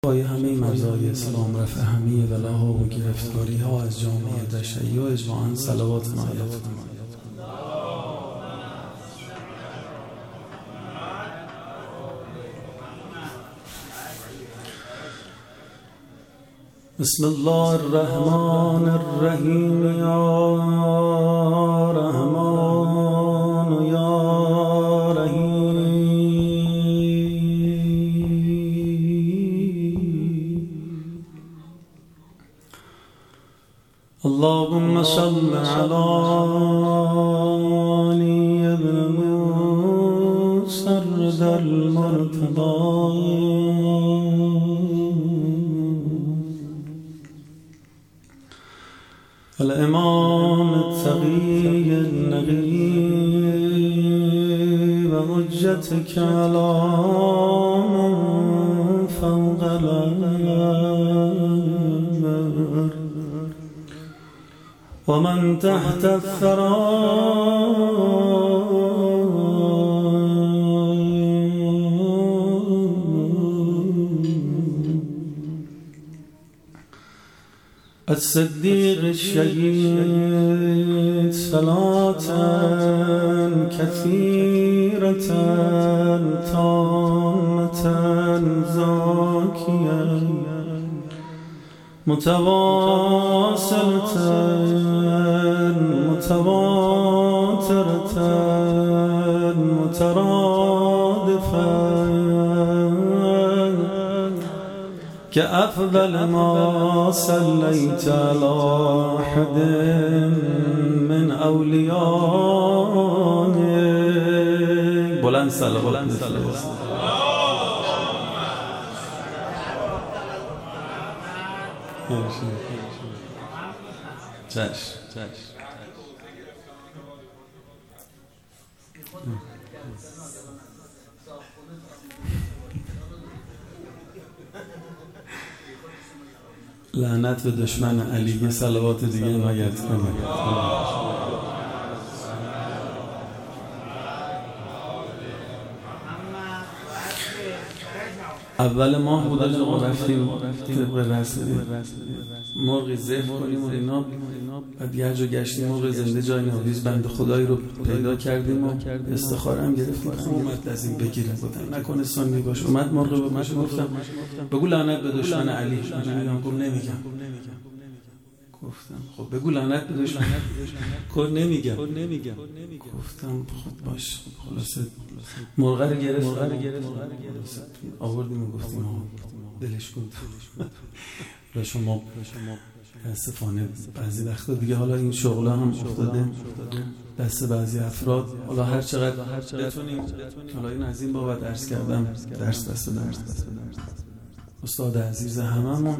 پای همه مزایای اسلام رفع همه بلاها و گرفتاری ها از جامعه تشیع اجماعاً صلوات نهایت کنید. بسم الله الرحمن الرحیم یا رحمان یا رحیم. اللهم صل علی علی ابن موسی المرتضی الامام التقی النقی و حجت کلام فوق الأنبر و من تحت الثرى الصديق الشهيد صلاة كثيرة تامة زاكية متواصلة متواترة مترادفة كأفضل ما صليت على أحد من أوليائك بلند صلوات لعنت به دشمن علی. یه صلوات دیگه عنایت کنید. اول ماه بود آقا رفتیم طبق رسم مرغ ذبح کنیم و اینا، بعد یه جا گشتیم مرغ زنده جای ناویز بنده خدایی رو پیدا کردیم و استخاره هم گرفتیم. اومد از این بگیره، گفتم نکنه سنی باشه. اومد مرغ به من گفتم بگو لعنت به دشمن علی. من گفتم نمیگم. گفتم خب بگو لعنت به دشمن کن. نمیگم. گفتم خب باش. خلاصه مرغ رو گرفت آوردیم و گفتیم دلش کن و شما متاسفانه بعضی وقتا دیگه حالا این شغلا هم افتاده دست بعضی افراد. حالا هر چقدر بتونیم، حالا این از این بابت عرض کردم درس استاد عزیز هممون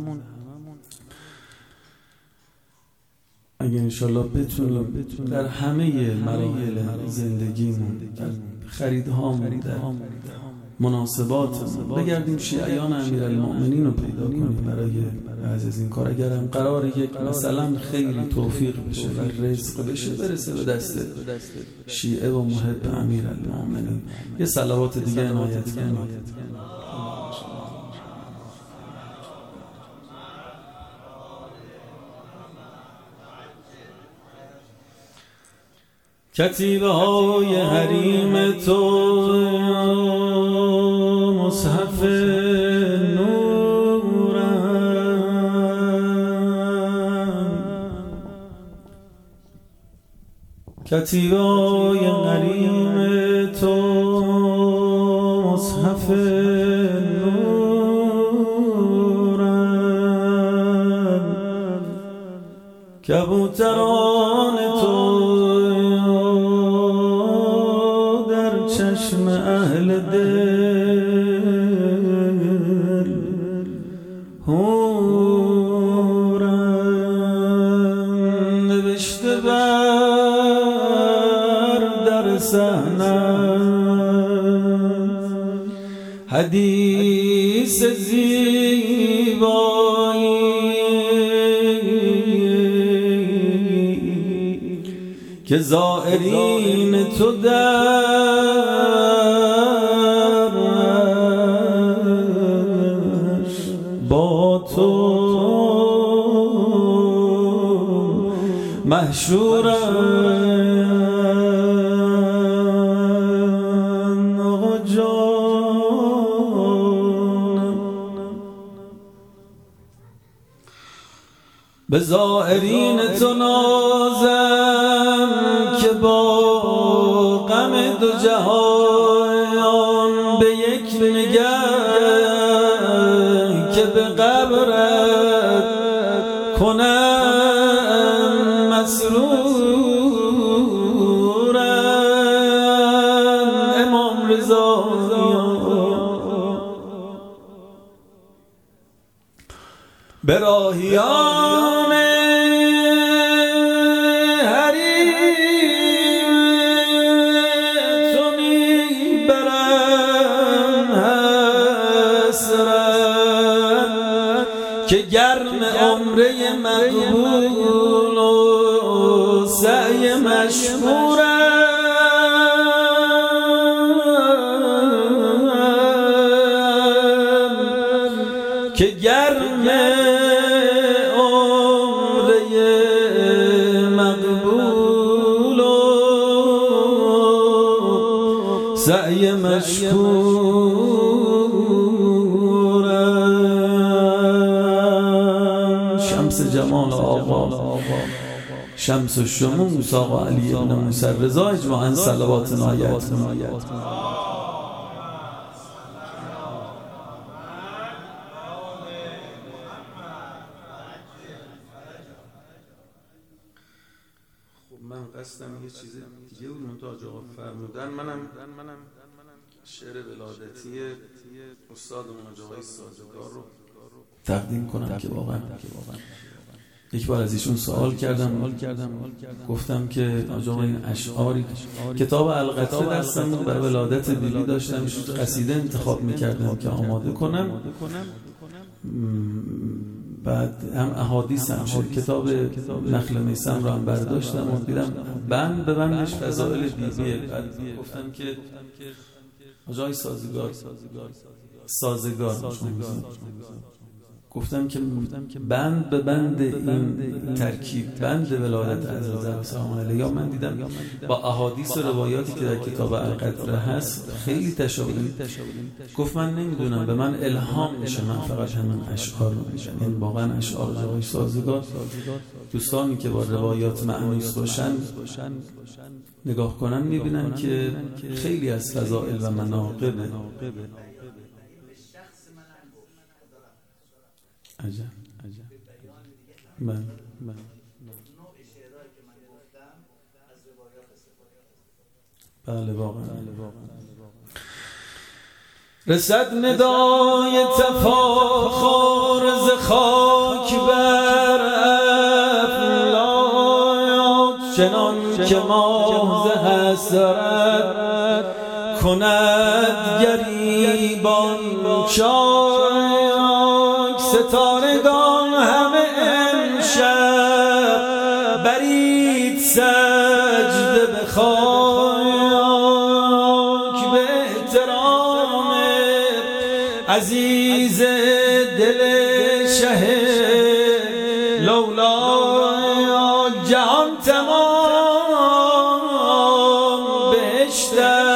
اگه انشالله بتونیم در همه مراحل زندگیمون، در خریدهامون، در مناسباتمون بگردیم شیعیان امیرالمؤمنین رو پیدا کنیم برای از این کار. اگر هم قرار یک مثلا خیلی توفیق بشه و رزق بشه برسه به دست شیعه و محب امیرالمؤمنین، یه صلوات دیگه عنایت کنید. کتیبه های حریم تو مصحف نورم، کتیبه های حریم تو مصحف نورم، کبوتران تو چشم اهل دل هورم، نوشته بر در صحنه حدیث زیبایی که زائرین تو درش با تو محشورم آقا جانم. به ظاهرین تو نازم که با غم دو جهان به یک نگه که به قبرت کنم مسرورم. امام رضا به راهیان حریم تو میبرم حسرت که گرم عمره مقبول و سعی مشکورم که گرم سعی مشکورم. شمس جمال آقا شمس الشموس آقا علی ابن موسی رضا اجماعاً صلوات نایت. من قصدم یه چیز دیگه بود منتاج آقا فرمودن. منم شعر ولادتی استادمون آقای سازگار رو تقدیم کنم که واقعا یک بار از ایشون سوال کردم، گفتم که آقا این اشعاری کتاب القطره دستم بود برای ولادت بیبی داشتم قصیده انتخاب میکردم که آماده کنم، بعد هم احادیث هم شد کتاب نخل میسم رو هم برداشتم و دیدم بند به بندش فضائل بیبیه. بعد گفتم که آقای سازگار گفتم که بند به بند این ترکیب بند ولادت عزیزم سلام علیه من دیدم با احادیث و روایاتی که در کتاب القطره هست خیلی تشابه. گفت من نمیدونم به من الهام میشه، من فقط همین اشعار رو میشم. این واقعا اشعار آقای سازگار دوستانی که با روایات معنوس باشن نگاه کنن میبینن که خیلی از فضائل و مناقب عجب من بله واقعا رسد ندای تفاخر ز خاک بر افلاک چنان که ماه ز حسرت کند گریبان چاک. ستارگان همه امشب برید سجده به خاک به احترام عزیز دل شه لولا. جهان تمام بهشت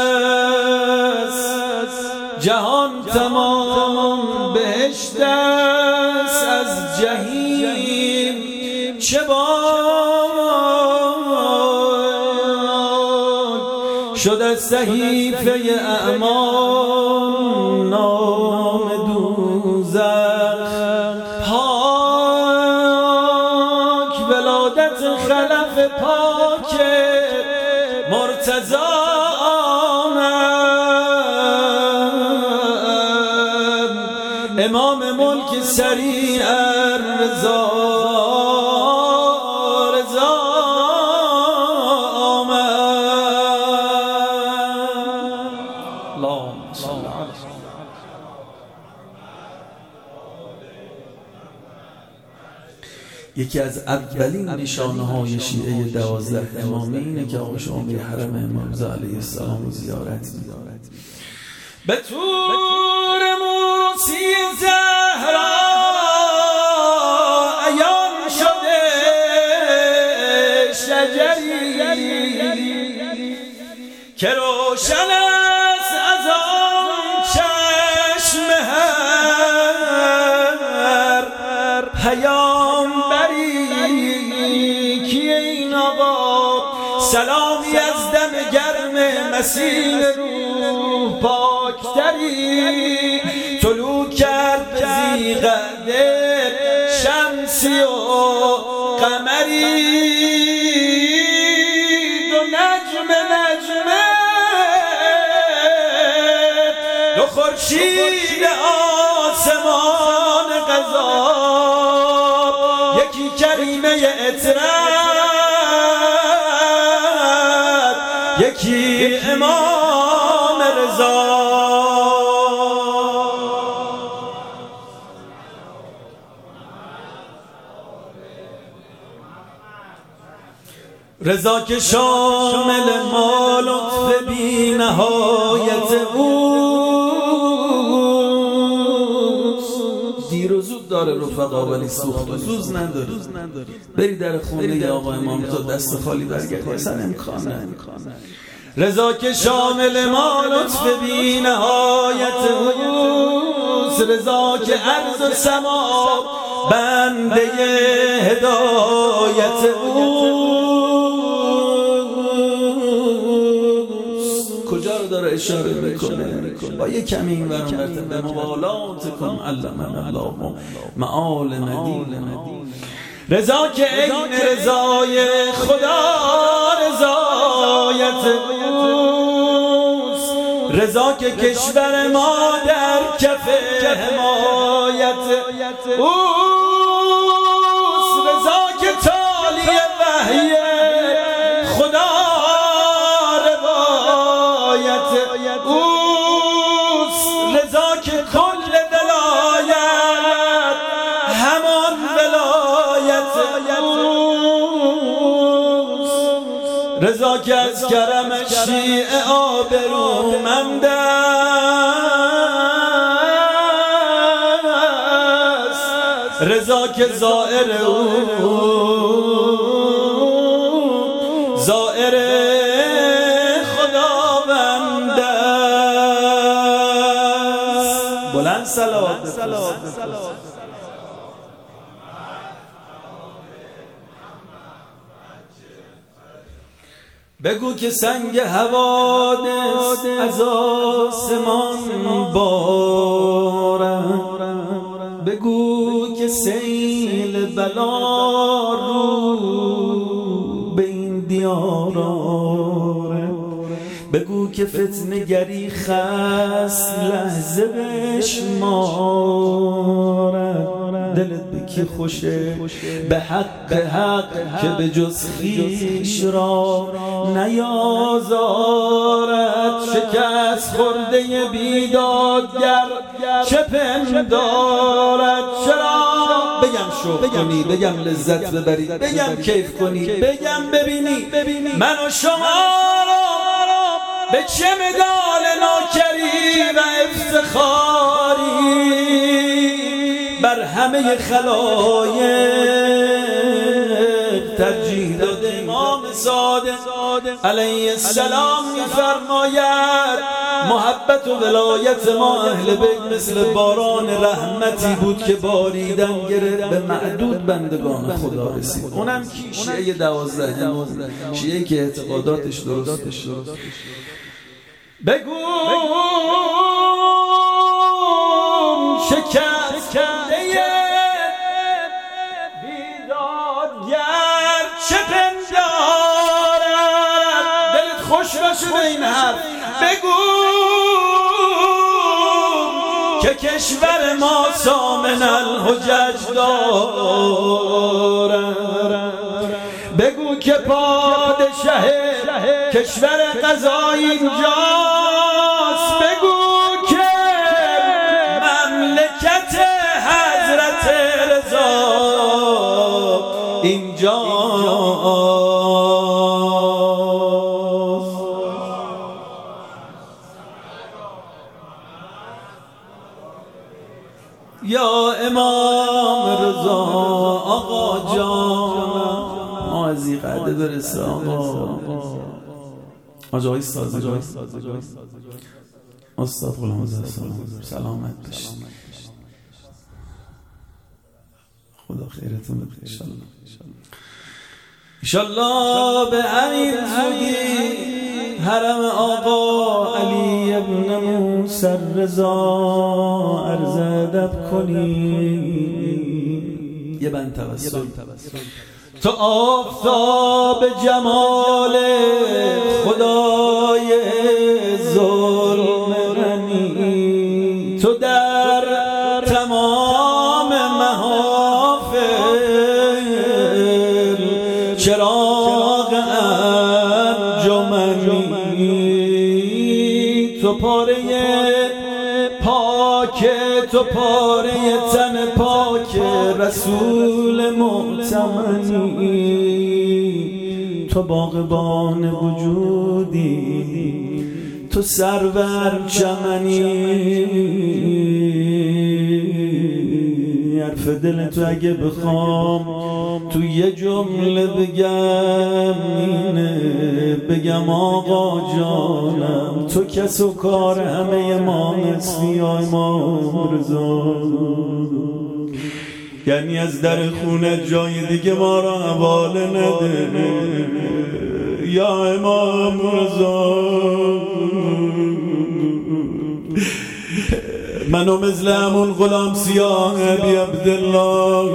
است، جهان تمام بهشت است، از جهیم چه باد شد از صحیفه اعمال نام دوزخ پاک. ولادت خلف پاک مرتضی امام ملک سریع رضا یکی از اولین نشانه‌های شیعه 12 امامی اینه که آقا شما به حرم امام رضا علیه السلام زیارت می‌کنید. به طور موسی زهرا که روشن است از آن چشم هر پیامبری کیه این آقا؟ سلامی از دم گرم مسیح روح پاکتری طلوع کرد به ذیقعده شمسی و قمری دو نجمه دو خورشید آسمان قضا یکی کریمه اطرت یکی امام رضا رضا که شامل ما لطف بی نهایت اوست. دیر و زود داره رفقا ولی سوخت و سوز نداره. بری در خونه یا آقا امام تا دست خالی برگردی اصلا امکانه. رضا که شامل ما لطف بی نهایت اوست. رضا که عرض و سما بنده هدایت اوست. کجا رو داره اشاره میکنه؟ با یک کمی این ورم به موالاتکم علمنا الله معال مدین. رضا که عین رضای خدا رضایت اوست. رضا که کشور ما در کف حمایت اوست. رضا که تالی وحی خدا روایت اوست. رضا که کل ولایت همان ولایت اوست. رضا که از کرم شیعه آبرومند است. رضا که زائر او زائر خداوند است. بلند صلوات بگو که سنگ حوادث از آسمان بارد. بگو که سیل بلا رو به این دیار آرد. بگو که فتنه گری خست لحظه بشمارد. دلت به کی خوشه؟ به حق که به جز خویش را نیازارد. شکست خورده بیدادگر چه پندارد؟ چرا بگم شوق کنی، بگم لذت ببری، بگم کیف کنی، بگم ببینی من و شما به چه مدال ناکری و افتخاری بر همه خلایق ترجیح داده. امام صادق علیه السلام می‌فرماید محبت و ولایت ما اهل بیت مثل باران رحمتی بود که باریدن گرفت به معدود بندگان خدا رسید. اونم کی؟ شیعه 12 شیعه که اعتقاداتش درست. بگو شکست کرده بیدادگر چه پندارد؟ دلت خوش باشه به این حرف. بگو که کشور ما سامن الحجج دارد. بگو که پادشه کشور قضا اینجاست. بگو که مملکت حضرت رضا اینجاست. یا امام رضا آقا جان ما از این قعده برسه آقا. آقای سازگار استاد غلامزاده سلامت باشید. خدا خیرتون بده انشالله. به امیر زودی حرم آقا علی ابن موسی رضا عرض ادب کنی. یه بند توسل. تو آفتاب جمال خدای ظلمرنی، تو در تمام محافل چراغ انجمنی، تو پاره پاک، تو پاره تن پاک رسول معتمنی، تو باغبان وجودی، تو سرور چمنی. حرف دل تو اگه بخوام تو یه جمله بگم اینه، بگم آقا جانم تو کس و کار همه ما هستی یا امام رضا. یعنی از در خونه جای دیگه ما را حواله نده یا امام رضا. منو مثل همون غلام سیاه ابی عبدالله،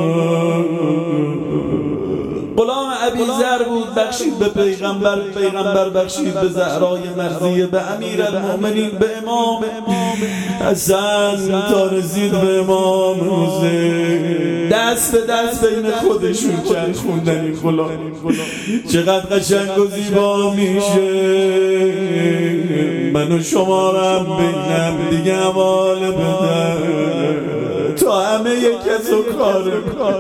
غلام ابی ذر بود، بخشید به پیغمبر، پیغمبر بخشید به زهرای مرضیه، به امیر المؤمنین، به امام حسن، تا رسید به امام حسین. دست به دست بین خودشون چند خوندن این غلام چقدر قشنگ و زیبا میشه. من و شما را بینم دیگه حواله بدن تا همه کس و کار.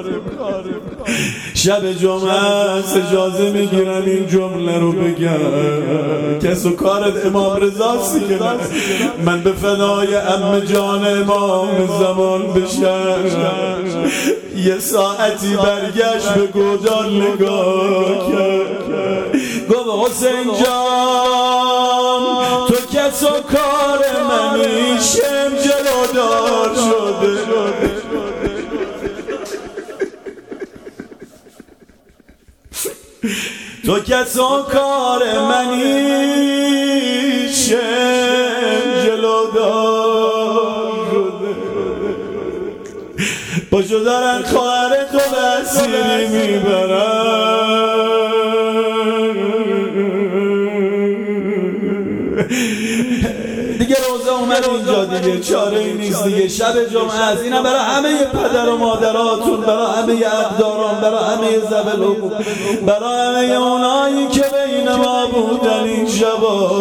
شب جمعه است اجازه میگیرم این جمله رو بگم، کس و کارت امام رضاست که من به فدای عمه جان امام زمان بشم. یه ساعتی برگشت به گودال نگاه کرد، گفت حسین جان تو کس و کار منی، شم جلودار شده. تو کس و کار منی، شم جلودار شده. پاشو دارن خواهر تو بسیری میبرن، دیگه روزه اومد اینجا دیگه چاره ای نیست دیگه. شب جمعه از اینم برای همه پدر و مادراتون، برای همه اقداران، برای همه ذوی الحقوق، برای همه اونایی که بین ما بودن این شبا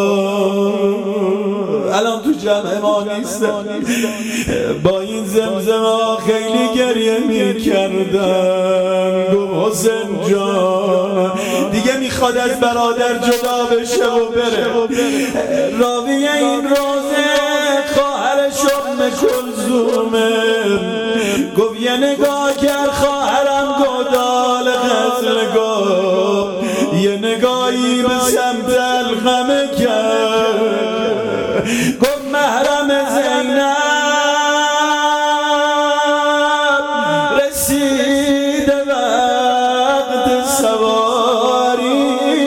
الان تو جمع ما نیستن. با این زمزمه خیلی گریه میکردن. گفت حسین جان دیگه میخواد از برادر جدا بشه و بره. راوی این روزه خواهرش ام کلثومه، گفت یه نگاه کرد خواهرم گودال غزلگاه، یه نگاهی به سمت القمه کرد، گفت محرم زینب رسیده وقت سواری،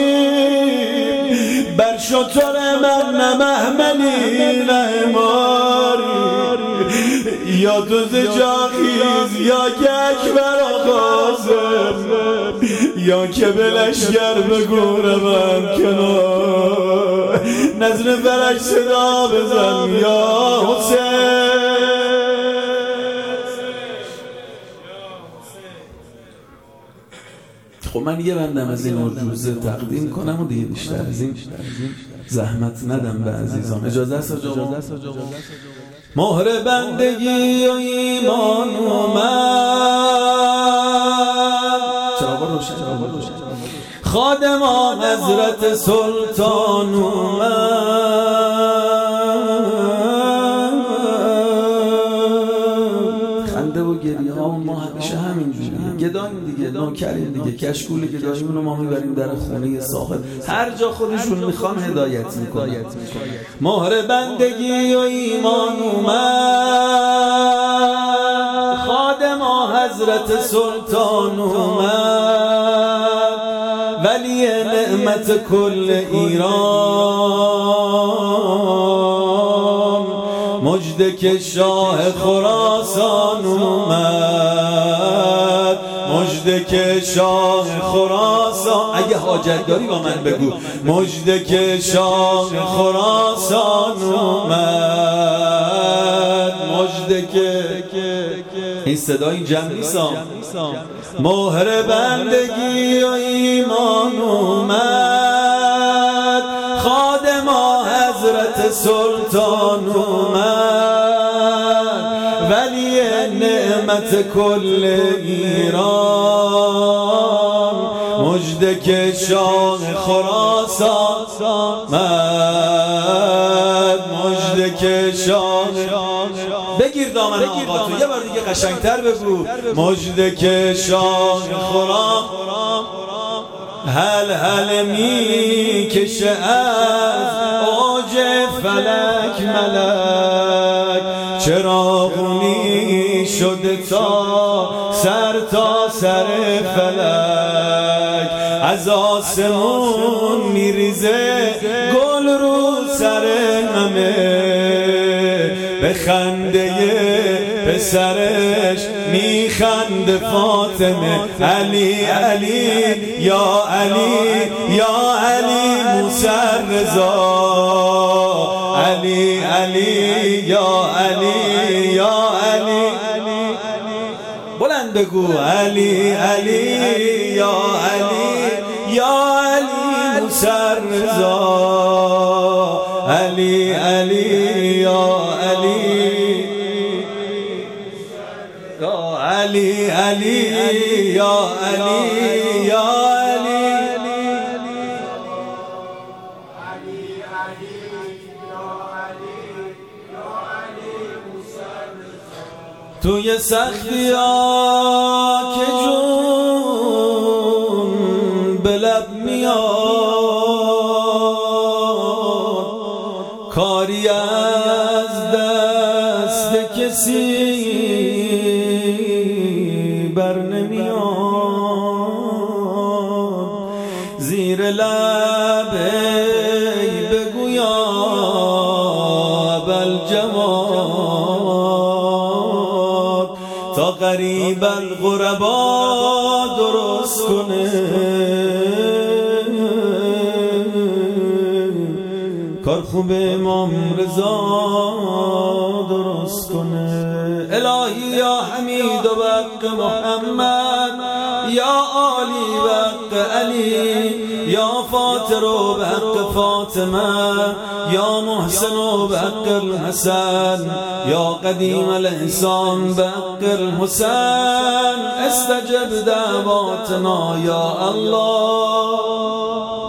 بر شتر من نه محملی نه اماری، یا دوز جاخیز یا که اکبر آقازم، یا که به لشگر بگوره من کنار، نظر فرش صدا بزن یا حسین. خب من یه بندم از این عرجوزه تقدیم کنم و دیگه بیشتر از این زحمت ندم به عزیزان. اجازه است آقا؟ مهر بندگی و ایمان اومد، چراغ روشن، خادم حضرت سلطان اومد. خنده و گریه ها ما همیشه همینجوریه. گداییم دیگه، نوکریم دیگه، کشکول گداییمون رو ما میبریم در خونه صاحب، هر جا خودشون میخوان هدایت میکنن. مهر بندگی و ایمان اومد، خادم حضرت سلطان اومد، ولی نعمت کل ایران، مژده که شاه خراسان اومد، مژده که شاه خراسان. اگه حاجت داری با من بگو. مژده که شاه خراسان اومد، مژده که این صدای جمع نیستم. مهر بندگی و ایمان اومد، خادم حضرت سلطان اومد، ولی نعمت کل ایران، مژده که شاه خراسان اومد، مژده که شاه. بگیر دامن آقا تو یه بار دیگه قشنگتر بگو. مژده که شاه خراسان هل هل می کشه از اوج فلک ملک، چراغونی شده تا سر فلک، از آسمون میریزه گل رو سر همه، به خنده پسرش میخنده فاطمه. علی علی یا علی یا علی موسی رضا، علی علی یا علی یا علی. بلند بگو علی علی یا علی یا علی موسی رضا، علی علی یا علی یا علی علی یا علی یا علی توی سختی ها که جون به لب میاد، کاری از دست کسی بر نمیاد، زیر لب بگویا بالجواد، تا غریب الغربا درست کنه کار خوب امام رضا درست کنه. الهی یا حمید و بق محمد، یا عالی و حق علی، یا فاطر و به حق فاطمه، یا محسن و به حق الحسن، یا قدیم الاحسان به حق الحسن، استجب دعواتنا یا الله.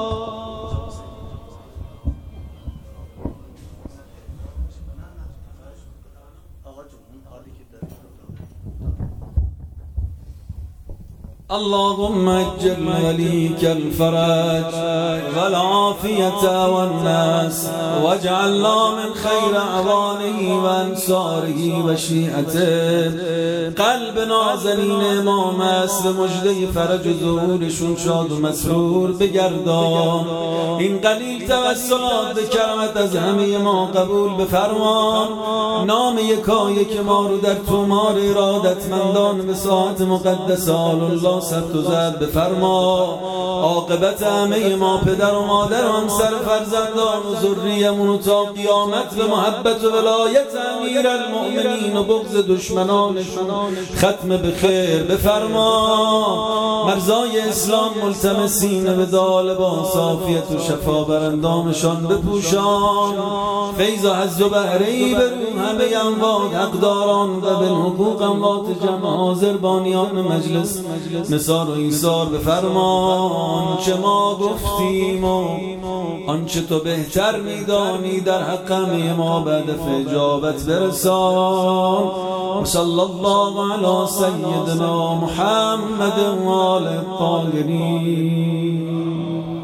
اللهم اجل وليك الفرج والعافية والناس، واجعلنا من خير اعوانه وانصاره وشيعته. قلب نازنین امام است به مژده فرج و ظهورشون شاد و مسرور بگردان. این قلیل توسلات به کرمت از همه ما قبول بفرمان. نام یکایک ما رو در تومار ارادتمندان به ساعت مقدس آل الله ثبت و زد بفرما. عاقبت همه ما پدر و مادر و همسر فرزندان و ذریه‌مون تا قیامت به محبت و ولایت امیر المؤمنین و بغض دشمنانشون ختم به خیر بفرما. مرزای اسلام ملتمسین به لباس عافیت و شفا بر اندامشان بپوشان. فیض و حظ و بهره‌ای بر همه اموات حقداران و بالحقوق اموات جمع حاضر بانیان مجلس نثار و ایثار بفرما. آنچه ما گفتیم و آنچه تو بهتر میدانی در حق همه ما بعد اجابت برسان. وصلى الله على سيدنا محمد وآل الطاهرين.